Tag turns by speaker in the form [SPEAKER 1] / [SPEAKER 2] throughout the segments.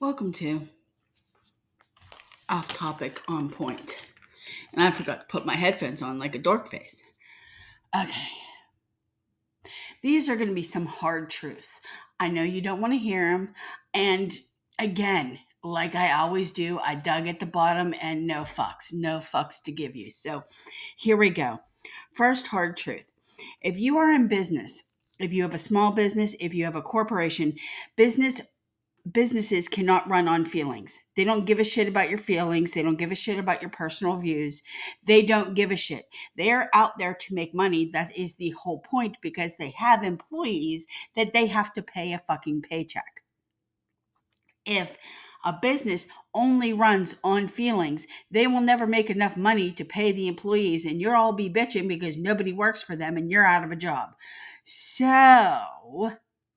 [SPEAKER 1] Welcome to Off Topic on Point. And I forgot to put my headphones on like a dork face. Okay. These are going to be some hard truths. I know you don't want to hear them. And again, like I always do, I dug at the bottom and no fucks to give you. So here we go. First hard truth. If you are in business, if you have a small business, if you have a corporation, businesses cannot run on feelings. They don't give a shit about your feelings. They don't give a shit about your personal views. They don't give a shit. They're out there to make money. That is the whole point because they have employees that they have to pay a fucking paycheck. If a business only runs on feelings, they will never make enough money to pay the employees and you'll all be bitching because nobody works for them and you're out of a job. So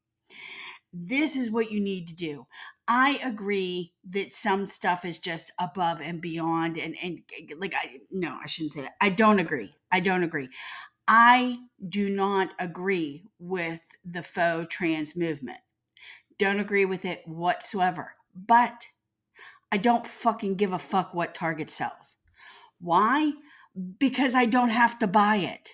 [SPEAKER 1] this is what you need to do. I agree that some stuff is just above and beyond and like I shouldn't say that. I don't agree. I do not agree with the faux trans movement. Don't agree with it whatsoever. But I don't fucking give a fuck what Target sells. Why? Because I don't have to buy it.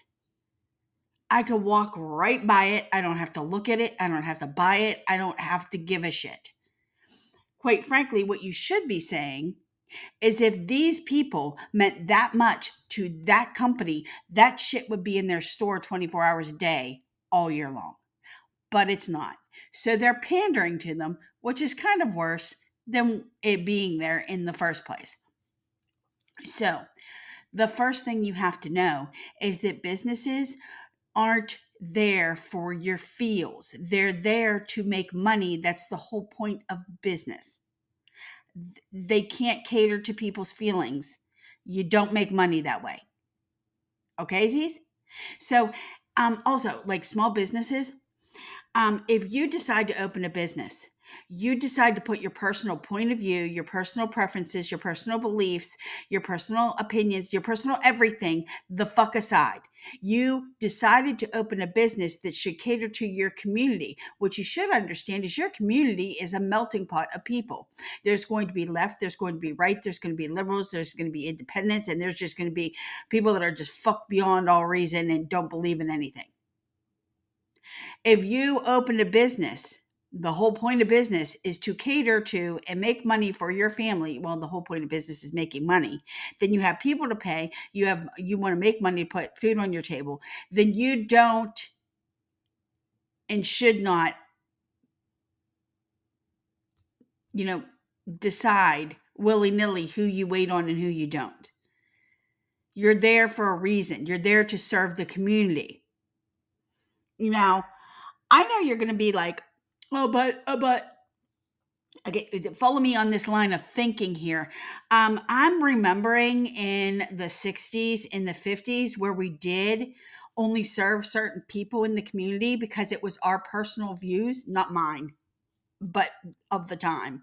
[SPEAKER 1] I could walk right by it. I don't have to look at it. I don't have to buy it. I don't have to give a shit. Quite frankly, what you should be saying is if these people meant that much to that company, that shit would be in their store 24 hours a day, all year long. But it's not. So they're pandering to them, which is kind of worse than it being there in the first place. So the first thing you have to know is that businesses aren't there for your feels. They're there to make money. That's the whole point of business. They can't cater to people's feelings. You don't make money that way. Okay, Z's? So, also, like small businesses, if you decide to open a business, you decide to put your personal point of view, your personal preferences, your personal beliefs, your personal opinions, your personal everything the fuck aside. You decided to open a business that should cater to your community. What you should understand is your community is a melting pot of people. There's going to be left, there's going to be right, there's going to be liberals, there's going to be independents, and there's just going to be people that are just fucked beyond all reason and don't believe in anything. If you open a business, the whole point of business is to cater to and make money for your family. Well, the whole point of business is making money. Then you have people to pay. You want to make money to put food on your table. Then you don't and should not, decide willy-nilly who you wait on and who you don't. You're there for a reason. You're there to serve the community. Now, I know you're going to be like, oh, but okay, follow me on this line of thinking here. I'm remembering in the 60s, in the 50s, where we did only serve certain people in the community because it was our personal views, not mine, but of the time.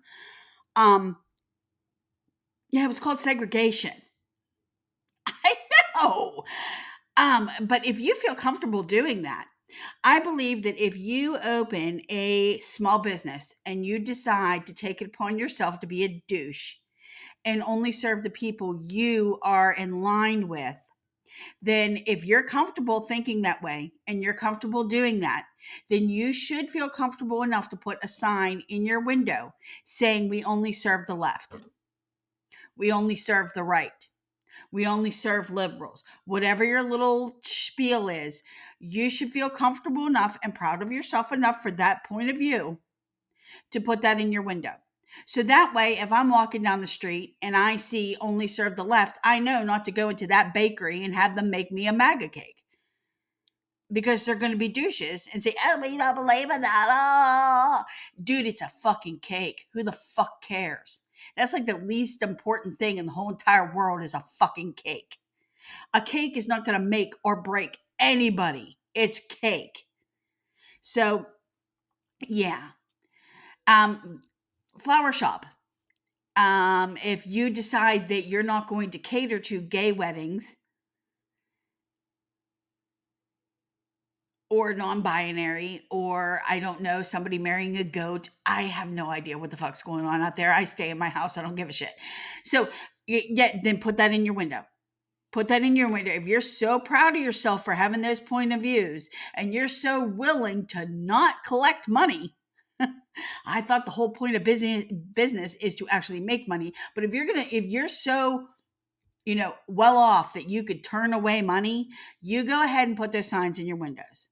[SPEAKER 1] Yeah, it was called segregation. I know. But if you feel comfortable doing that, I believe that if you open a small business and you decide to take it upon yourself to be a douche and only serve the people you are in line with, then if you're comfortable thinking that way and you're comfortable doing that, then you should feel comfortable enough to put a sign in your window saying we only serve the left. We only serve the right. We only serve liberals. Whatever your little spiel is, you should feel comfortable enough and proud of yourself enough for that point of view to put that in your window. So that way, if I'm walking down the street and I see only serve the left, I know not to go into that bakery and have them make me a MAGA cake. Because they're going to be douches and say, oh, we don't believe in that. Oh. Dude, it's a fucking cake. Who the fuck cares? That's like the least important thing in the whole entire world is a fucking cake. A cake is not going to make or break anybody. It's cake. So, yeah. Flower shop. If you decide that you're not going to cater to gay weddings or non-binary, or I don't know, somebody marrying a goat. I have no idea what the fuck's going on out there. I stay in my house. I don't give a shit. So yeah, then put that in your window. Put that in your window. If you're so proud of yourself for having those point of views and you're so willing to not collect money, I thought the whole point of business is to actually make money. But if you're so, well off that you could turn away money, you go ahead and put those signs in your windows.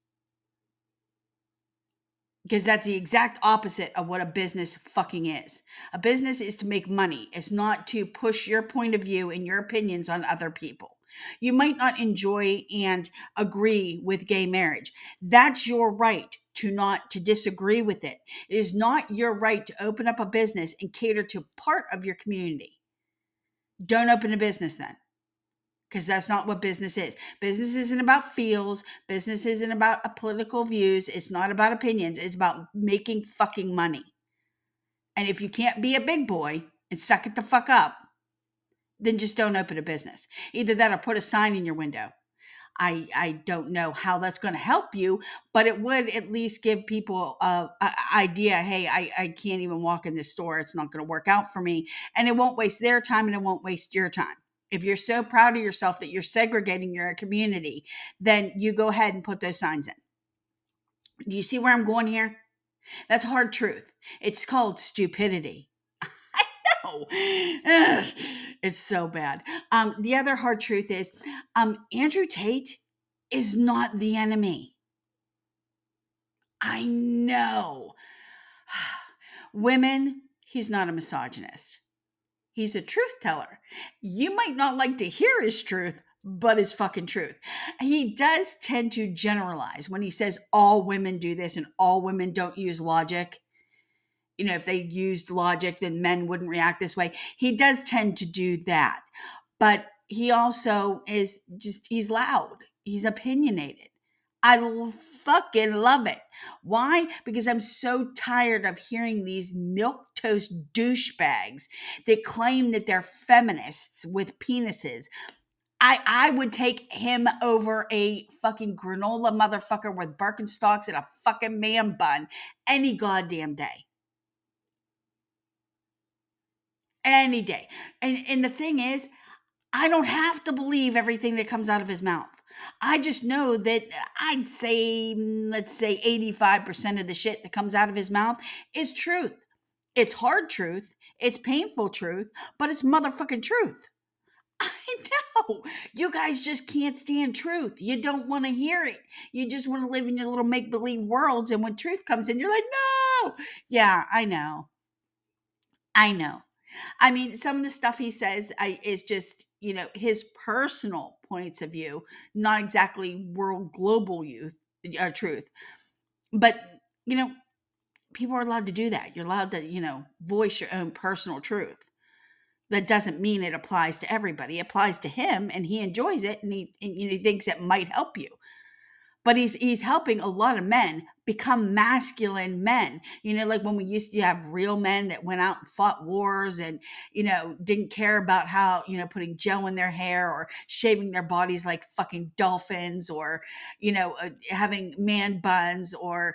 [SPEAKER 1] Because that's the exact opposite of what a business fucking is. A business is to make money. It's not to push your point of view and your opinions on other people. You might not enjoy and agree with gay marriage. That's your right to disagree with it. It is not your right to open up a business and cater to part of your community. Don't open a business then, because that's not what business is. Business isn't about feels. Business isn't about political views. It's not about opinions. It's about making fucking money. And if you can't be a big boy and suck it the fuck up, then just don't open a business. Either that or put a sign in your window. I don't know how that's going to help you, but it would at least give people a idea. Hey, I can't even walk in this store. It's not going to work out for me. And it won't waste their time and it won't waste your time. If you're so proud of yourself that you're segregating your community, then you go ahead and put those signs in. Do you see where I'm going here? That's hard truth. It's called stupidity. I know. Ugh, it's so bad. The other hard truth is Andrew Tate is not the enemy. I know. Women, he's not a misogynist. He's a truth teller. You might not like to hear his truth, but it's fucking truth. He does tend to generalize when he says all women do this and all women don't use logic. If they used logic, then men wouldn't react this way. He does tend to do that. But he also he's loud. He's opinionated. I fucking love it. Why? Because I'm so tired of hearing these milquetoast douchebags that claim that they're feminists with penises. I would take him over a fucking granola motherfucker with Birkenstocks and a fucking man bun any goddamn day. Any day. And the thing is, I don't have to believe everything that comes out of his mouth. I just know that I'd say, let's say 85% of the shit that comes out of his mouth is truth. It's hard truth. It's painful truth, but it's motherfucking truth. I know. You guys just can't stand truth. You don't want to hear it. You just want to live in your little make-believe worlds. And when truth comes in, you're like, no. Yeah, I know. I know. I mean, some of the stuff he says is just, his personal points of view, not exactly world global truth. But, people are allowed to do that. You're allowed to, voice your own personal truth. That doesn't mean it applies to everybody. It applies to him and he enjoys it and he thinks it might help you. But he's helping a lot of men become masculine men. Like when we used to have real men that went out and fought wars and, didn't care about how, putting gel in their hair or shaving their bodies like fucking dolphins or, having man buns or,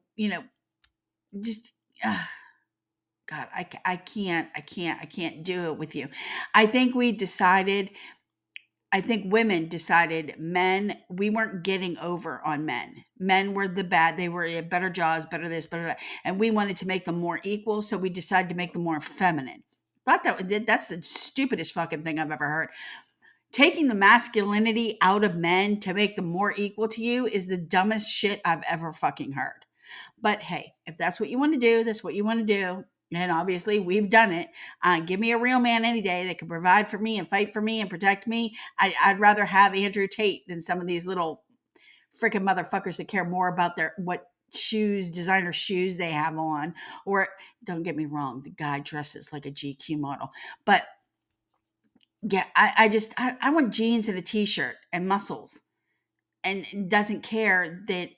[SPEAKER 1] just, God, I can't do it with you. I think women decided we weren't getting over on men. Men were the bad. They were better jobs, better this, better that. And we wanted to make them more equal. So we decided to make them more feminine. That's the stupidest fucking thing I've ever heard. Taking the masculinity out of men to make them more equal to you is the dumbest shit I've ever fucking heard. But hey, if that's what you want to do, that's what you want to do. And obviously we've done it. Give me a real man any day that can provide for me and fight for me and protect me. I'd rather have Andrew Tate than some of these little freaking motherfuckers that care more about what designer shoes they have on. Or don't get me wrong, the guy dresses like a GQ model. But yeah, I want jeans and a t-shirt and muscles and doesn't care that,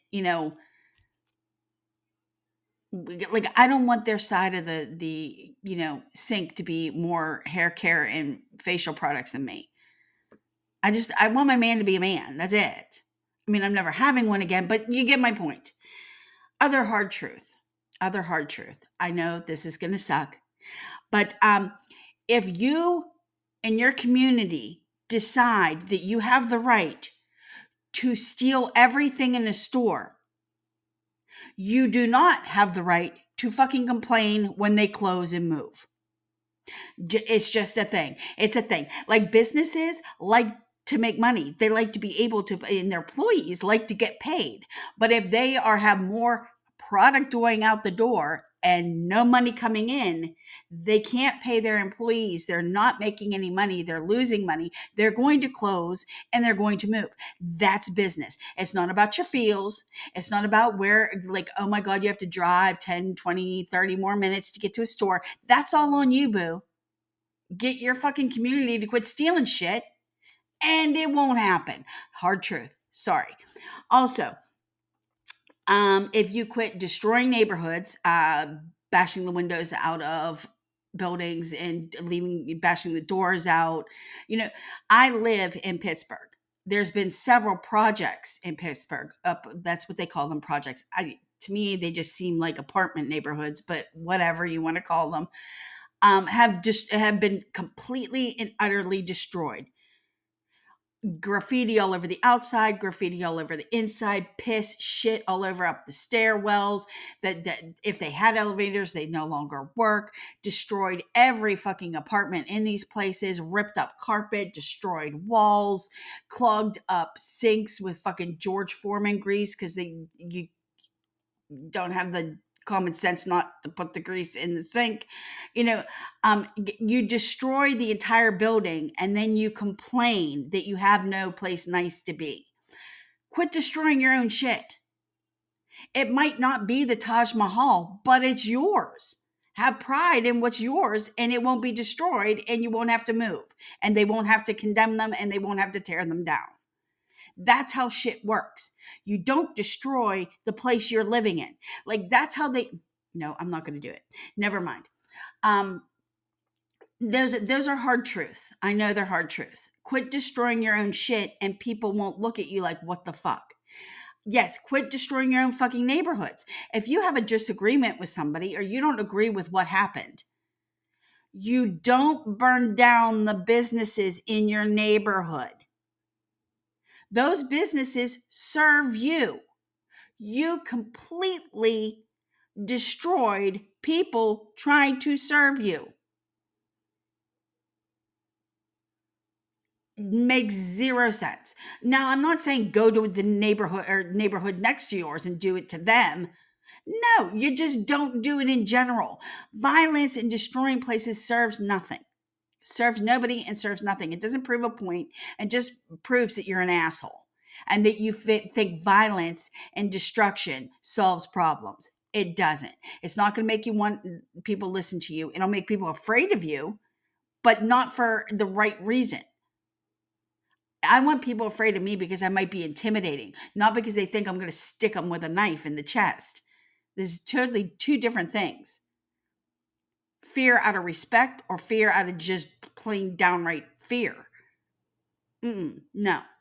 [SPEAKER 1] like I don't want their side of the sink to be more hair care and facial products than me. I want my man to be a man. That's it. I mean, I'm never having one again, but you get my point. Other hard truth. Other hard truth. I know this is going to suck, but if you in your community decide that you have the right to steal everything in a store, you do not have the right to fucking complain when they close and move. It's just a thing. It's a thing. Like businesses like to make money. They like to be able to, and their employees like to get paid. But if they have more product going out the door and no money coming in, they can't pay their employees. They're not making any money. They're losing money. They're going to close and they're going to move. That's business. It's not about your feels. It's not about where, like, oh my God, you have to drive 10, 20, 30 more minutes to get to a store. That's all on you, boo. Get your fucking community to quit stealing shit and it won't happen. Hard truth. Sorry. Also, if you quit destroying neighborhoods, bashing the windows out of buildings and bashing the doors out, I live in Pittsburgh. There's been several projects in Pittsburgh. That's what they call them, projects. To me, they just seem like apartment neighborhoods, but whatever you want to call them, have been completely and utterly destroyed. Graffiti all over the outside, graffiti all over the inside, piss, shit all over up the stairwells. That if they had elevators, they no longer work. Destroyed every fucking apartment in these places. Ripped up carpet, destroyed walls, clogged up sinks with fucking George Foreman grease because you don't have the common sense not to put the grease in the sink. You destroy the entire building and then you complain that you have no place nice to be. Quit destroying your own shit. It might not be the Taj Mahal, but it's yours. Have pride in what's yours and it won't be destroyed and you won't have to move and they won't have to condemn them and they won't have to tear them down. That's how shit works. You don't destroy the place you're living in. Like that's how no, I'm not going to do it. Never mind. Those are hard truths. I know they're hard truths. Quit destroying your own shit and people won't look at you like, what the fuck? Yes, quit destroying your own fucking neighborhoods. If you have a disagreement with somebody or you don't agree with what happened, you don't burn down the businesses in your neighborhood. Those businesses serve you. You completely destroyed people trying to serve you. Makes zero sense. Now, I'm not saying go to the neighborhood next to yours and do it to them. No, you just don't do it in general. Violence and destroying places serves nothing. Serves nobody and serves nothing. It doesn't prove a point. It just proves that you're an asshole and that you think violence and destruction solves problems. It doesn't. It's not going to make you want people listen to you. It'll make people afraid of you, but not for the right reason. I want people afraid of me because I might be intimidating, not because they think I'm going to stick them with a knife in the chest. This is totally two different things. Fear out of respect or fear out of just plain downright fear. No.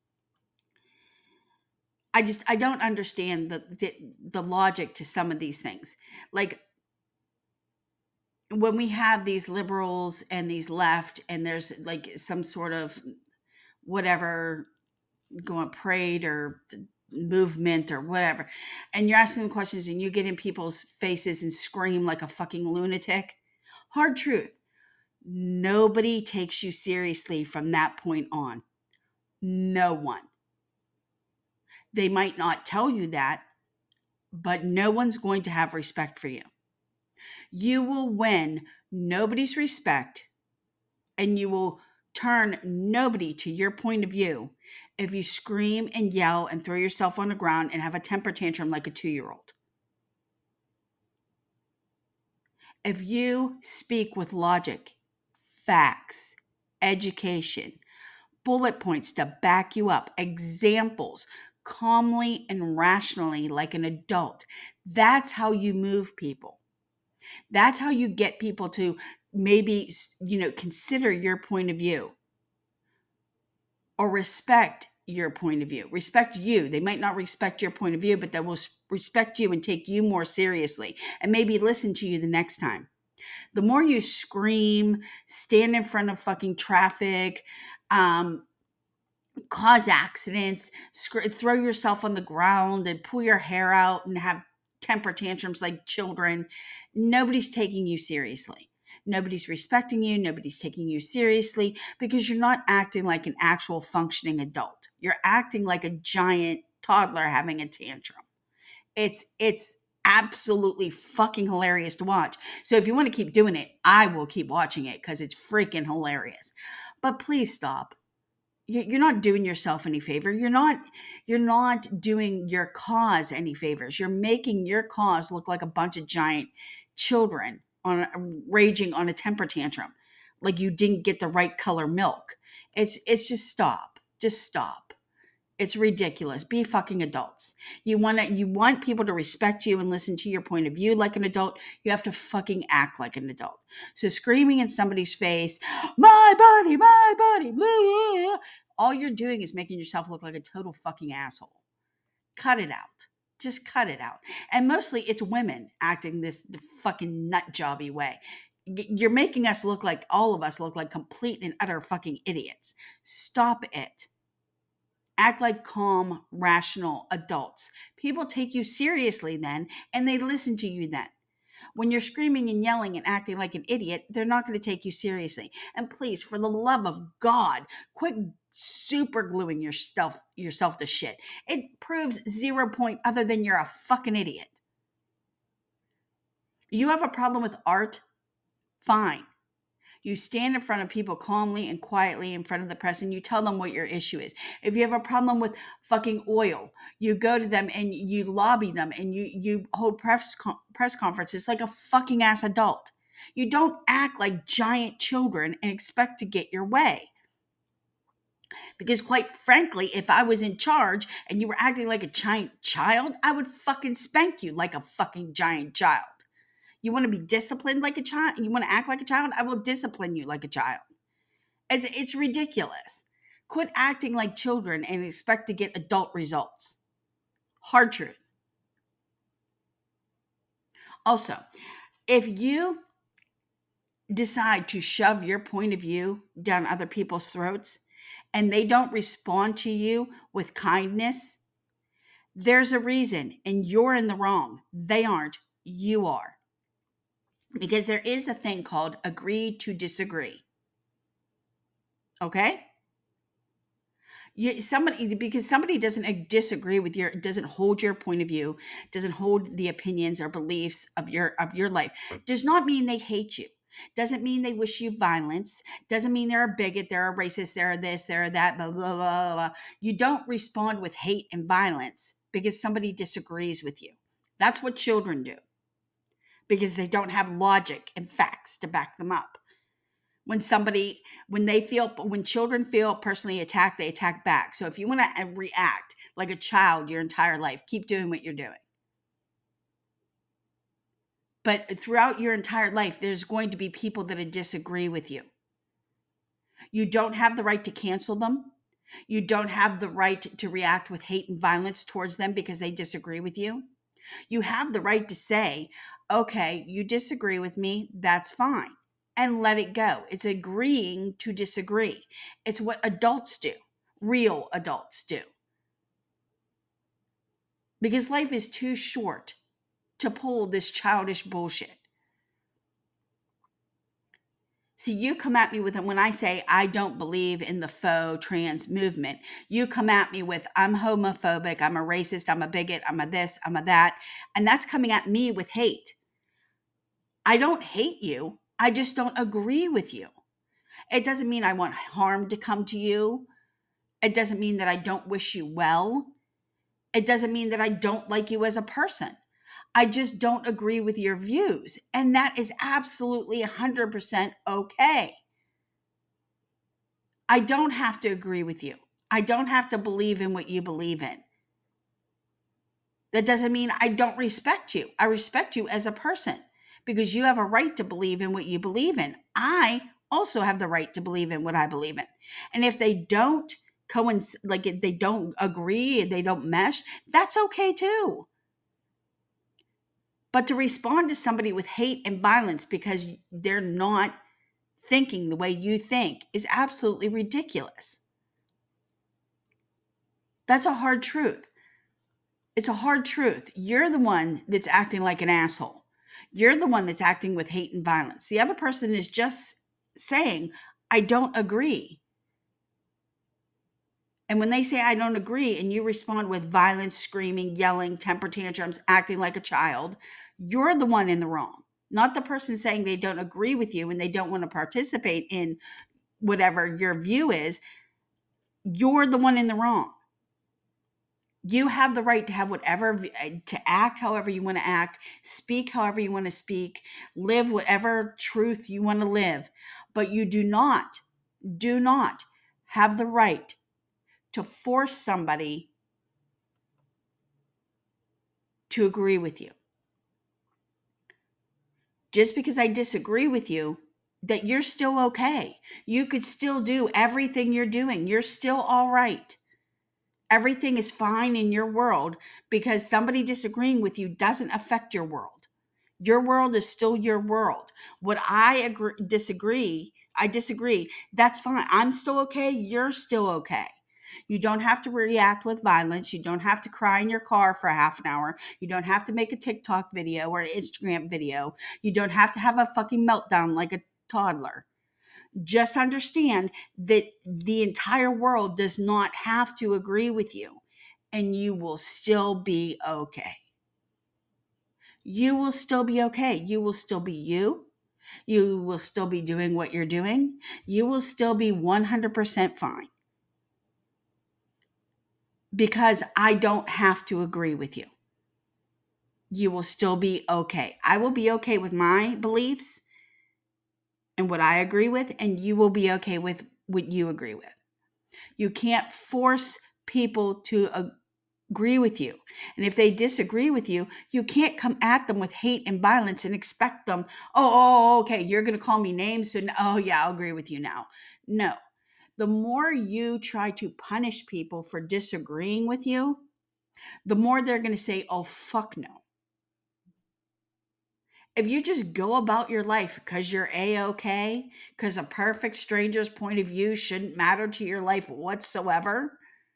[SPEAKER 1] I don't understand the logic to some of these things. Like when we have these liberals and these left and there's like some sort of whatever going parade or movement or whatever, and you're asking them questions and you get in people's faces and scream like a fucking lunatic. Hard truth. Nobody takes you seriously from that point on. No one. They might not tell you that, but no one's going to have respect for you. You will win nobody's respect and you will turn nobody to your point of view if you scream and yell and throw yourself on the ground and have a temper tantrum like a 2-year-old. If you speak with logic, facts, education, bullet points to back you up, examples, calmly and rationally like an adult, that's how you move people. That's how you get people to maybe, consider your point of view or respect your point of view, respect you. They might not respect your point of view, but they will respect you and take you more seriously and maybe listen to you the next time. The more you scream, stand in front of fucking traffic, cause accidents, throw yourself on the ground and pull your hair out and have temper tantrums like children, nobody's taking you seriously. Nobody's respecting you. Nobody's taking you seriously because you're not acting like an actual functioning adult. You're acting like a giant toddler having a tantrum. It's absolutely fucking hilarious to watch. So if you want to keep doing it, I will keep watching it because it's freaking hilarious. But please stop. You're not doing yourself any favor. You're not doing your cause any favors. You're making your cause look like a bunch of giant children raging on a temper tantrum, like you didn't get the right color milk. It's just stop. Just stop. It's ridiculous. Be fucking adults. You want people to respect you and listen to your point of view like an adult. You have to fucking act like an adult. So screaming in somebody's face, my body, blah, all you're doing is making yourself look like a total fucking asshole. Cut it out. Just cut it out. And mostly it's women acting the fucking nut jobby way. You're making us look like, all of us look like complete and utter fucking idiots. Stop it. Act like calm, rational adults. People take you seriously then, and they listen to you then. When you're screaming and yelling and acting like an idiot, they're not going to take you seriously. And please, for the love of God, quit super gluing yourself to shit. It proves 0 point other than you're a fucking idiot. You have a problem with art? Fine. You stand in front of people calmly and quietly in front of the press and you tell them what your issue is. If you have a problem with fucking oil, you go to them and you lobby them and you hold press conferences like a fucking ass adult. You don't act like giant children and expect to get your way. Because quite frankly, if I was in charge and you were acting like a giant child, I would fucking spank you like a fucking giant child. You want to be disciplined like a child? You want to act like a child? I will discipline you like a child. It's ridiculous. Quit acting like children and expect to get adult results. Hard truth. Also, if you decide to shove your point of view down other people's throats and they don't respond to you with kindness, there's a reason and you're in the wrong. They aren't. You are. Because there is a thing called agree to disagree. Okay? Because somebody doesn't disagree with doesn't hold your point of view, doesn't hold the opinions or beliefs of your life, does not mean they hate you. Doesn't mean they wish you violence. Doesn't mean they're a bigot, they're a racist, they're this, they're that, blah, blah, blah, blah. You don't respond with hate and violence because somebody disagrees with you. That's what children do. Because they don't have logic and facts to back them up. When children feel personally attacked, they attack back. So if you want to react like a child your entire life, keep doing what you're doing. But throughout your entire life, there's going to be people that disagree with you. You don't have the right to cancel them. You don't have the right to react with hate and violence towards them because they disagree with you. You have the right to say, okay, you disagree with me, that's fine, and let it go. It's agreeing to disagree. It's what adults do, real adults do. Because life is too short to pull this childish bullshit. See, you come at me with it when I say I don't believe in the faux trans movement. You come at me with I'm homophobic, I'm a racist, I'm a bigot, I'm a this, I'm a that. And that's coming at me with hate. I don't hate you. I just don't agree with you. It doesn't mean I want harm to come to you. It doesn't mean that I don't wish you well. It doesn't mean that I don't like you as a person. I just don't agree with your views. And that is absolutely 100% okay. I don't have to agree with you. I don't have to believe in what you believe in. That doesn't mean I don't respect you. I respect you as a person because you have a right to believe in what you believe in. I also have the right to believe in what I believe in. And if they don't like they don't agree, they don't mesh, that's okay too. But to respond to somebody with hate and violence because they're not thinking the way you think is absolutely ridiculous. That's a hard truth. It's a hard truth. You're the one that's acting like an asshole. You're the one that's acting with hate and violence. The other person is just saying, I don't agree. And when they say, I don't agree, and you respond with violence, screaming, yelling, temper tantrums, acting like a child, you're the one in the wrong. Not the person saying they don't agree with you and they don't want to participate in whatever your view is. You're the one in the wrong. You have the right to have whatever, to act however you want to act, speak however you want to speak, live whatever truth you want to live. But you do not have the right to force somebody to agree with you. Just because I disagree with you, that you're still okay. You could still do everything you're doing. You're still all right. Everything is fine in your world because somebody disagreeing with you doesn't affect your world. Your world is still your world. What I disagree, that's fine. I'm still okay. You're still okay. You don't have to react with violence. You don't have to cry in your car for half an hour. You don't have to make a TikTok video or an Instagram video. You don't have to have a fucking meltdown like a toddler. Just understand that the entire world does not have to agree with you, and you will still be okay. You will still be okay. You will still be you. You will still be doing what you're doing. You will still be 100% fine because I don't have to agree with you. You will still be okay. I will be okay with my beliefs and what I agree with, and you will be okay with what you agree with. You can't force people to agree with you. And if they disagree with you, you can't come at them with hate and violence and expect them, okay, you're going to call me names. So, oh, yeah, I'll agree with you now. No. The more you try to punish people for disagreeing with you, the more they're going to say, oh, fuck no. If you just go about your life because you're A-okay, because a perfect stranger's point of view shouldn't matter to your life whatsoever,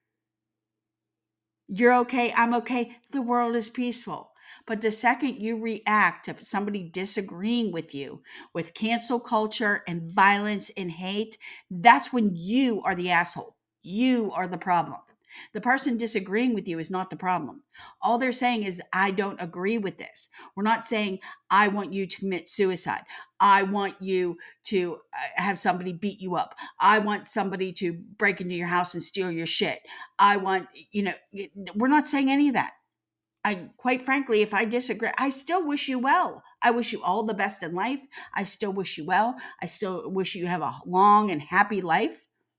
[SPEAKER 1] you're okay, I'm okay, the world is peaceful. But the second you react to somebody disagreeing with you with cancel culture and violence and hate, that's when you are the asshole. You are the problem. The person disagreeing with you is not the problem. All they're saying is, I don't agree with this. We're not saying, I want you to commit suicide. I want you to have somebody beat you up. I want somebody to break into your house and steal your shit. I want, we're not saying any of that. Quite frankly, if I disagree, I still wish you well. I wish you all the best in life. I still wish you well. I still wish you have a long and happy life.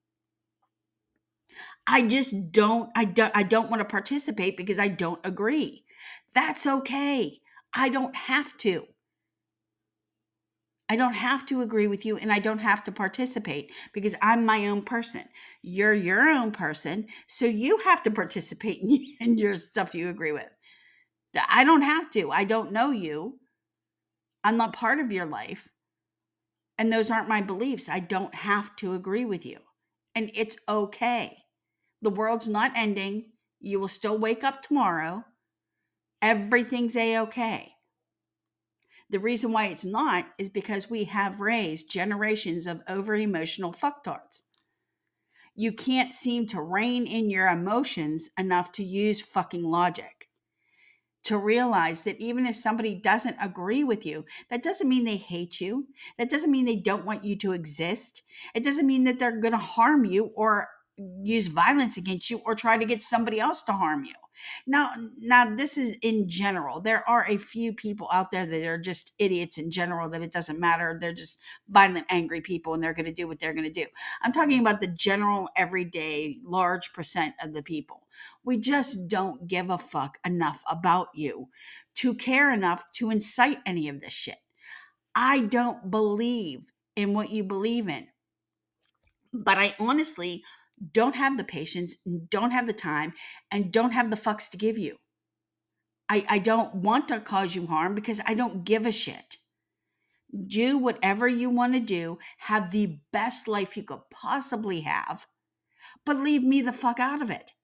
[SPEAKER 1] I just don't want to participate because I don't agree. That's okay. I don't have to. I don't have to agree with you and I don't have to participate because I'm my own person. You're your own person, so you have to participate in your stuff you agree with. I don't have to. I don't know you. I'm not part of your life. And those aren't my beliefs. I don't have to agree with you. And it's okay. The world's not ending. You will still wake up tomorrow. Everything's A-okay. The reason why it's not is because we have raised generations of over-emotional fucktards. You can't seem to rein in your emotions enough to use fucking logic. To realize that even if somebody doesn't agree with you, that doesn't mean they hate you. That doesn't mean they don't want you to exist. It doesn't mean that they're going to harm you or use violence against you or try to get somebody else to harm you. Now this is in general. There are a few people out there that are just idiots in general, that it doesn't matter. They're just violent, angry people and they're going to do what they're going to do. I'm talking about the general, everyday, large percent of the people. We just don't give a fuck enough about you to care enough to incite any of this shit. I don't believe in what you believe in, but I honestly don't have the patience, don't have the time, and don't have the fucks to give you. I don't want to cause you harm because I don't give a shit. Do whatever you want to do, have the best life you could possibly have, but leave me the fuck out of it.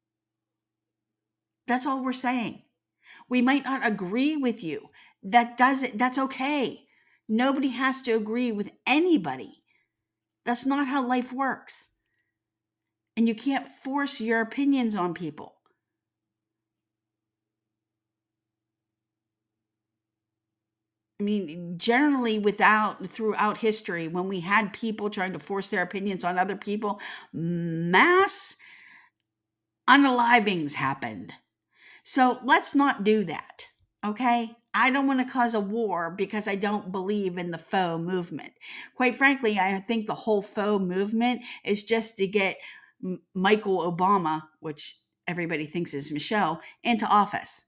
[SPEAKER 1] That's all we're saying. We might not agree with you. That's okay. Nobody has to agree with anybody. That's not how life works. And you can't force your opinions on people. I mean, generally throughout history, when we had people trying to force their opinions on other people, mass unalivings happened. So let's not do that. Okay? I don't want to cause a war because I don't believe in the faux movement. Quite frankly, I think the whole faux movement is just to get Michael Obama, which everybody thinks is Michelle, into office.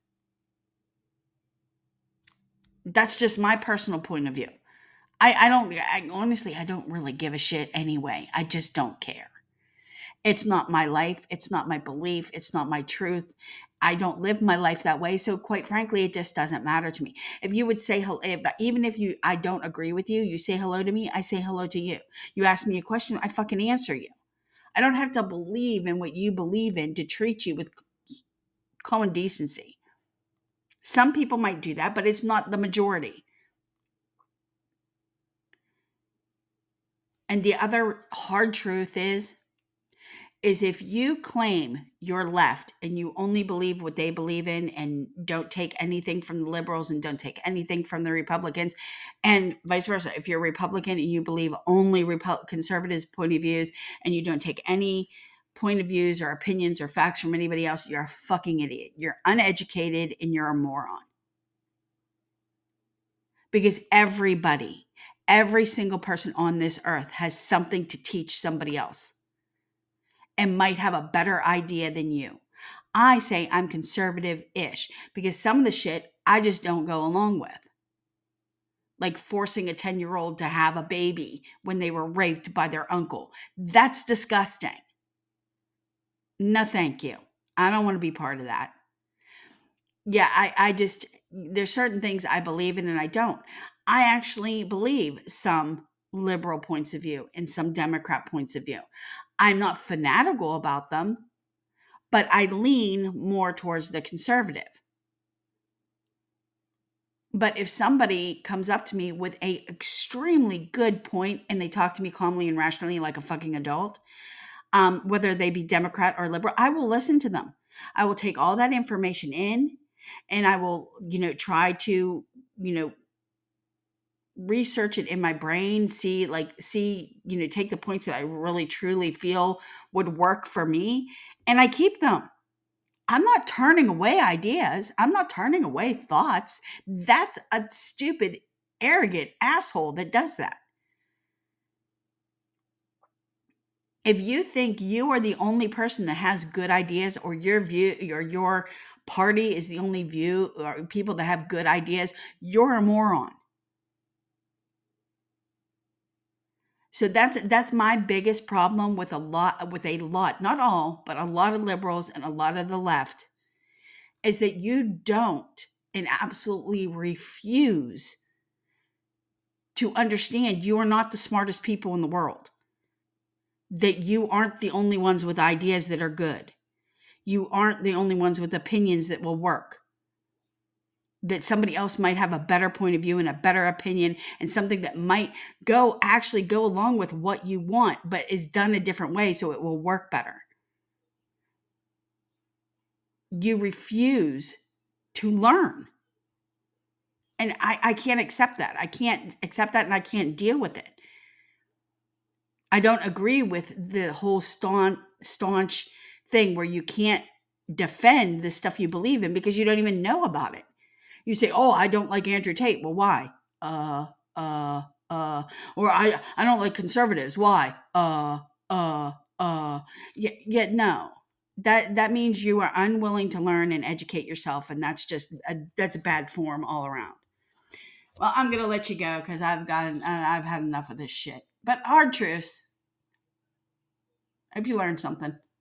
[SPEAKER 1] That's just my personal point of view. I don't really give a shit anyway. I just don't care. It's not my life. It's not my belief. It's not my truth. I don't live my life that way. So quite frankly, it just doesn't matter to me. If you would say hello, even if I don't agree with you, you say hello to me, I say hello to you. You ask me a question, I fucking answer you. I don't have to believe in what you believe in to treat you with common decency. Some people might do that, but it's not the majority. And the other hard truth is if you claim you're left and you only believe what they believe in and don't take anything from the liberals and don't take anything from the Republicans, and vice versa, if you're a Republican and you believe only conservatives' point of views and you don't take any point of views or opinions or facts from anybody else, you're a fucking idiot. You're uneducated and you're a moron. Because every single person on this earth has something to teach somebody else and might have a better idea than you. I say I'm conservative-ish because some of the shit I just don't go along with. Like forcing a 10-year-old to have a baby when they were raped by their uncle. That's disgusting. No, thank you. I don't want to be part of that. Yeah, I just, there's certain things I believe in and I don't. I actually believe some liberal points of view and some Democrat points of view. I'm not fanatical about them, but I lean more towards the conservative. But if somebody comes up to me with a extremely good point and they talk to me calmly and rationally like a fucking adult, whether they be Democrat or liberal, I will listen to them. I will take all that information in and I will, try to, research it in my brain, see, take the points that I really truly feel would work for me, and I keep them. I'm not turning away ideas. I'm not turning away thoughts. That's a stupid, arrogant asshole that does that. If you think you are the only person that has good ideas or your view or your party is the only view or people that have good ideas, you're a moron. So that's my biggest problem with a lot, not all, but a lot of liberals and a lot of the left is that you don't and absolutely refuse to understand you are not the smartest people in the world. That you aren't the only ones with ideas that are good. You aren't the only ones with opinions that will work. That somebody else might have a better point of view and a better opinion and something that might actually go along with what you want, but is done a different way so it will work better. You refuse to learn. And I can't accept that. I can't accept that and I can't deal with it. I don't agree with the whole staunch thing where you can't defend the stuff you believe in because you don't even know about it. You say, "Oh, I don't like Andrew Tate." Well, why? Uh, uh, or I don't like conservatives. Why? Yeah, no. That means you are unwilling to learn and educate yourself, and that's a bad form all around. Well, I'm gonna let you go because I've had enough of this shit. But hard truths. Hope you learned something.